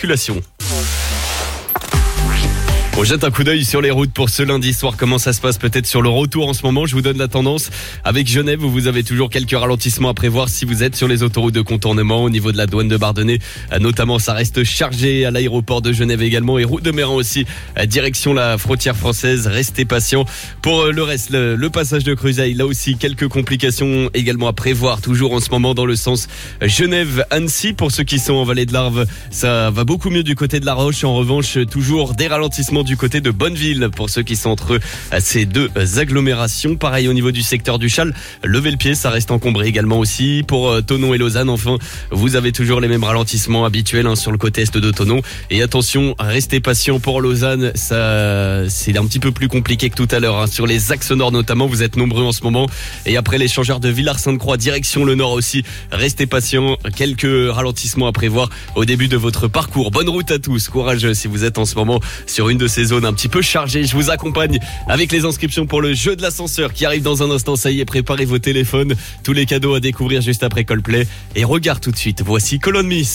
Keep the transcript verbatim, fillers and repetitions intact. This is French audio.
circulation. On jette un coup d'œil sur les routes pour ce lundi soir. Comment ça se passe peut-être sur le retour en ce moment? Je vous donne la tendance avec Genève où vous avez toujours quelques ralentissements à prévoir si vous êtes sur les autoroutes de contournement. Au niveau de la douane de Bardonnay, notamment, ça reste chargé à l'aéroport de Genève également et route de Méran aussi. Direction la frontière française. Restez patients. Pour le reste, le, le passage de Cruzeil, là aussi quelques complications également à prévoir. Toujours en ce moment dans le sens Genève-Annecy. Pour ceux qui sont en vallée de l'Arve, ça va beaucoup mieux du côté de La Roche. En revanche, toujours des ralentissements du côté de Bonneville pour ceux qui sont entre ces deux agglomérations. Pareil au niveau du secteur du Châle, levez le pied, ça reste encombré également aussi. Pour Thonon et Lausanne, enfin, vous avez toujours les mêmes ralentissements habituels hein, sur le côté est de Thonon. Et attention, restez patient pour Lausanne, ça c'est un petit peu plus compliqué que tout à l'heure hein. Sur les axes nord notamment, vous êtes nombreux en ce moment. Et après l'échangeur de Villars-Sainte-Croix, direction le nord aussi, restez patient, quelques ralentissements à prévoir au début de votre parcours. Bonne route à tous, courageux si vous êtes en ce moment sur une de ces zones un petit peu chargées. Je vous accompagne avec les inscriptions pour le jeu de l'ascenseur qui arrive dans un instant. Ça y est, préparez vos téléphones, tous les cadeaux à découvrir juste après Coldplay. Et regarde tout de suite, voici Colonne Miss.